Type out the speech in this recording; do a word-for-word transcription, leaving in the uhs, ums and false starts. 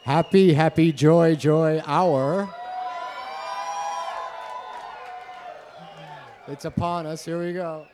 Happy, happy, joy, joy hour. It's upon us. Here we go.